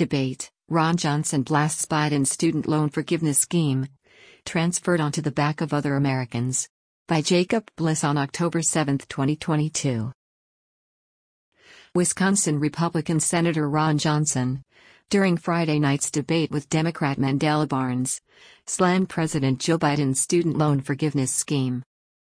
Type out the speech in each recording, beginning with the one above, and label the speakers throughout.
Speaker 1: Debate: Ron Johnson blasts Biden's student loan forgiveness scheme. Transferred onto the back of other Americans. By Jacob Bliss on October 7, 2022. Wisconsin Republican Senator Ron Johnson, during Friday night's debate with Democrat Mandela Barnes, slammed President Joe Biden's student loan forgiveness scheme.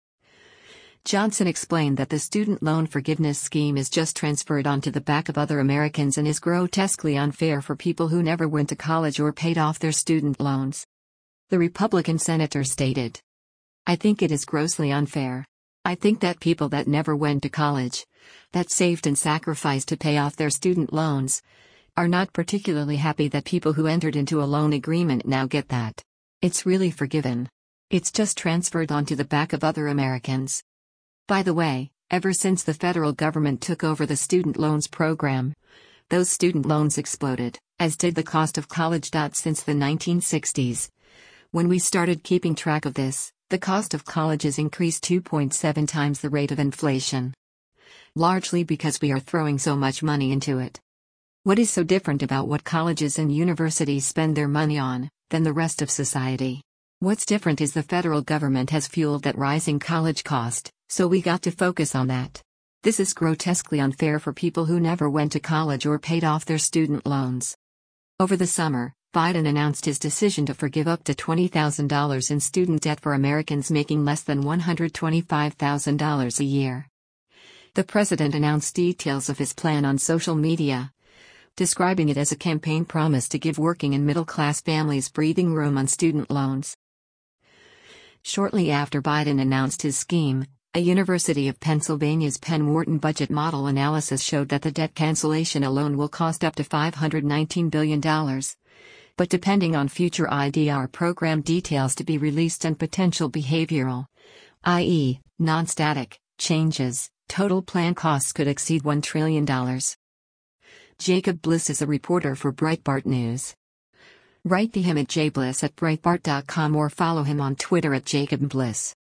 Speaker 1: Johnson explained that the student loan forgiveness scheme is just transferred onto the back of other Americans and is grotesquely unfair for people who never went to college or paid off their student loans. The Republican senator stated, "I think it is grossly unfair. I think that people that never went to college, that saved and sacrificed to pay off their student loans, are not particularly happy that people who entered into a loan agreement now get that. It's really forgiven. It's just transferred onto the back of other Americans." By the way, ever since the federal government took over the student loans program, those student loans exploded, as did the cost of college. Since the 1960s, when we started keeping track of this, the cost of colleges increased 2.7 times the rate of inflation. Largely because we are throwing so much money into it. What is so different about what colleges and universities spend their money on, than the rest of society? What's different is the federal government has fueled that rising college cost, so we got to focus on that. This is grotesquely unfair for people who never went to college or paid off their student loans. Over the summer, Biden announced his decision to forgive up to $20,000 in student debt for Americans making less than $125,000 a year. The president announced details of his plan on social media, describing it as a campaign promise to give working and middle-class families breathing room on student loans. Shortly after Biden announced his scheme, a University of Pennsylvania's Penn Wharton budget model analysis showed that the debt cancellation alone will cost up to $519 billion. But depending on future IDR program details to be released and potential behavioral, i.e., non-static, changes, total plan costs could exceed $1 trillion. Jacob Bliss is a reporter for Breitbart News. Write to him at jbliss@breitbart.com or follow him on Twitter at @JacobBliss.